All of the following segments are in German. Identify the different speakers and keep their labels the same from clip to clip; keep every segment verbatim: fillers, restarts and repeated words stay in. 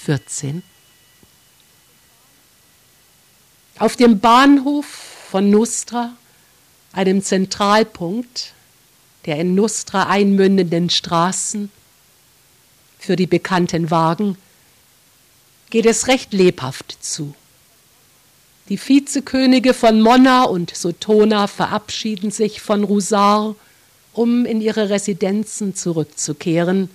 Speaker 1: vierzehn. Auf dem Bahnhof von Nustra, einem Zentralpunkt der in Nustra einmündenden Straßen, für die bekannten Wagen, geht es recht lebhaft zu. Die Vizekönige von Monna und Sotona verabschieden sich von Rusar, um in ihre Residenzen zurückzukehren.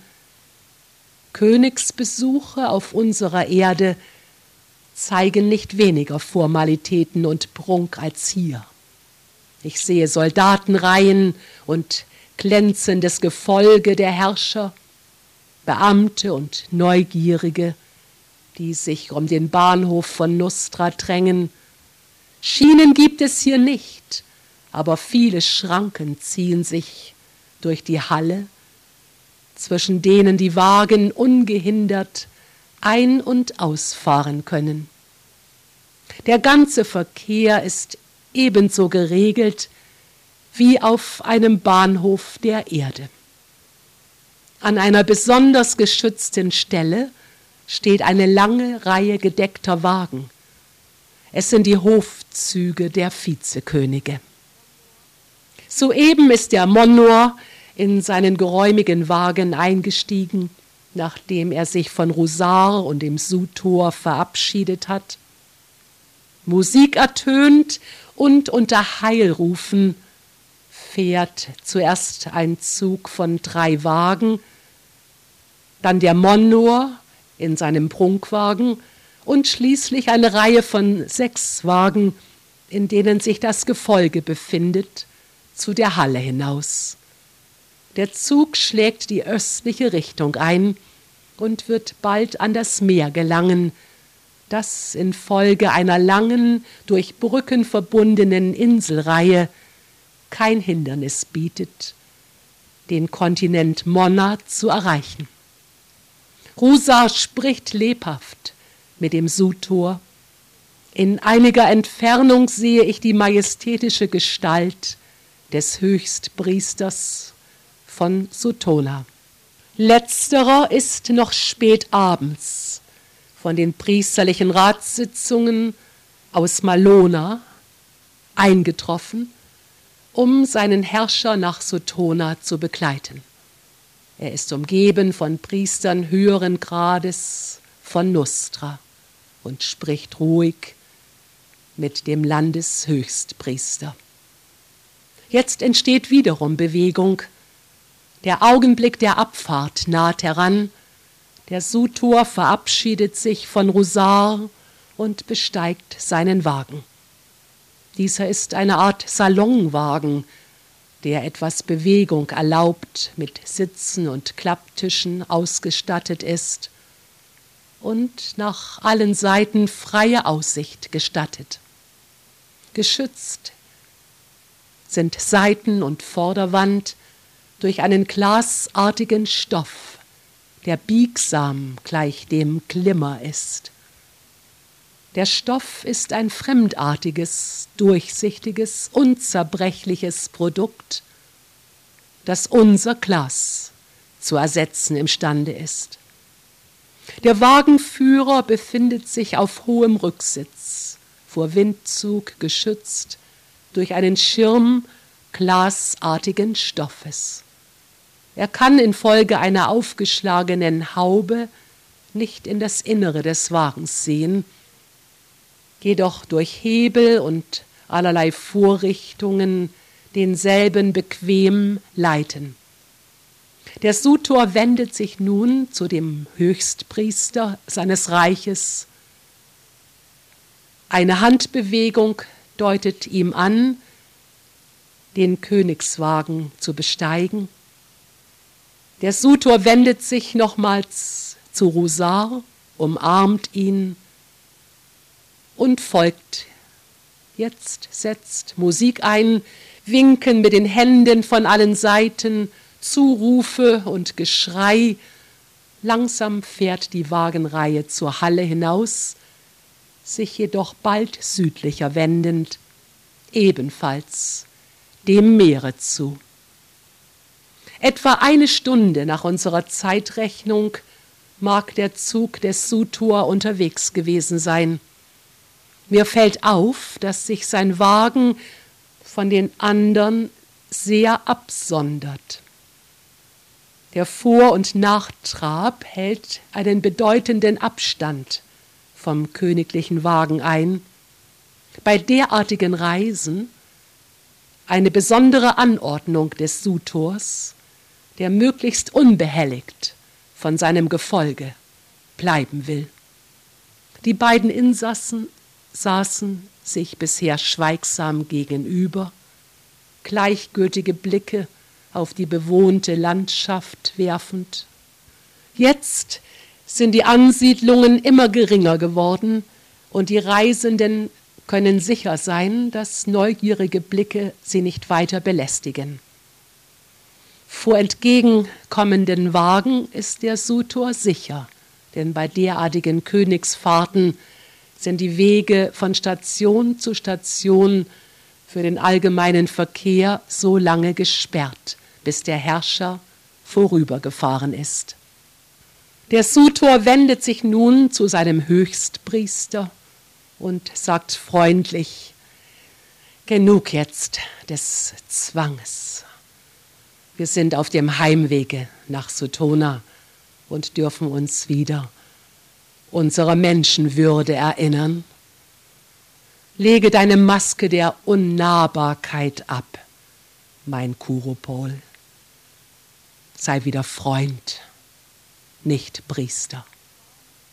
Speaker 1: Königsbesuche auf unserer Erde zeigen nicht weniger Formalitäten und Prunk als hier. Ich sehe Soldatenreihen und glänzendes Gefolge der Herrscher, Beamte und Neugierige, die sich um den Bahnhof von Nustra drängen. Schienen gibt es hier nicht, aber viele Schranken ziehen sich durch die Halle, zwischen denen die Wagen ungehindert ein- und ausfahren können. Der ganze Verkehr ist ebenso geregelt wie auf einem Bahnhof der Erde. An einer besonders geschützten Stelle steht eine lange Reihe gedeckter Wagen. Es sind die Hofzüge der Vizekönige. Soeben ist der Monor in seinen geräumigen Wagen eingestiegen, nachdem er sich von Rusar und dem Sutor verabschiedet hat. Musik ertönt und unter Heilrufen fährt zuerst ein Zug von drei Wagen, dann der Monor in seinem Prunkwagen und schließlich eine Reihe von sechs Wagen, in denen sich das Gefolge befindet, zu der Halle hinaus. Der Zug schlägt die östliche Richtung ein und wird bald an das Meer gelangen, das infolge einer langen, durch Brücken verbundenen Inselreihe kein Hindernis bietet, den Kontinent Monna zu erreichen. Rusar spricht lebhaft mit dem Sutor. In einiger Entfernung sehe ich die majestätische Gestalt des Höchstpriesters von Sotona. Letzterer ist noch spät abends von den priesterlichen Ratssitzungen aus Malona eingetroffen, um seinen Herrscher nach Sotona zu begleiten. Er ist umgeben von Priestern höheren Grades von Nustra und spricht ruhig mit dem Landeshöchstpriester. Jetzt entsteht wiederum Bewegung. Der Augenblick der Abfahrt naht heran. Der Sutor verabschiedet sich von Rusar und besteigt seinen Wagen. Dieser ist eine Art Salonwagen, der etwas Bewegung erlaubt, mit Sitzen und Klapptischen ausgestattet ist und nach allen Seiten freie Aussicht gestattet. Geschützt sind Seiten- und Vorderwand durch einen glasartigen Stoff, der biegsam gleich dem Glimmer ist. Der Stoff ist ein fremdartiges, durchsichtiges, unzerbrechliches Produkt, das unser Glas zu ersetzen imstande ist. Der Wagenführer befindet sich auf hohem Rücksitz, vor Windzug geschützt durch einen Schirm glasartigen Stoffes. Er kann infolge einer aufgeschlagenen Haube nicht in das Innere des Wagens sehen, jedoch durch Hebel und allerlei Vorrichtungen denselben bequem leiten. Der Sutor wendet sich nun zu dem Höchstpriester seines Reiches. Eine Handbewegung deutet ihm an, den Königswagen zu besteigen. Der Sutor wendet sich nochmals zu Rusar, umarmt ihn und folgt. Jetzt setzt Musik ein, Winken mit den Händen von allen Seiten, Zurufe und Geschrei. Langsam fährt die Wagenreihe zur Halle hinaus, sich jedoch bald südlicher wendend, ebenfalls dem Meere zu. Etwa eine Stunde nach unserer Zeitrechnung mag der Zug des Sutor unterwegs gewesen sein. Mir fällt auf, dass sich sein Wagen von den anderen sehr absondert. Der Vor- und Nachtrab hält einen bedeutenden Abstand vom königlichen Wagen ein. Bei derartigen Reisen eine besondere Anordnung des Sutors, der möglichst unbehelligt von seinem Gefolge bleiben will. Die beiden Insassen saßen sich bisher schweigsam gegenüber, gleichgültige Blicke auf die bewohnte Landschaft werfend. Jetzt sind die Ansiedlungen immer geringer geworden und die Reisenden können sicher sein, dass neugierige Blicke sie nicht weiter belästigen. Vor entgegenkommenden Wagen ist der Sutor sicher, denn bei derartigen Königsfahrten sind die Wege von Station zu Station für den allgemeinen Verkehr so lange gesperrt, bis der Herrscher vorübergefahren ist. Der Sutor wendet sich nun zu seinem Höchstpriester und sagt freundlich: Genug jetzt des Zwanges. Wir sind auf dem Heimwege nach Sutona und dürfen uns wieder unserer Menschenwürde erinnern. Lege deine Maske der Unnahbarkeit ab, mein Kurupol. Sei wieder Freund, nicht Priester.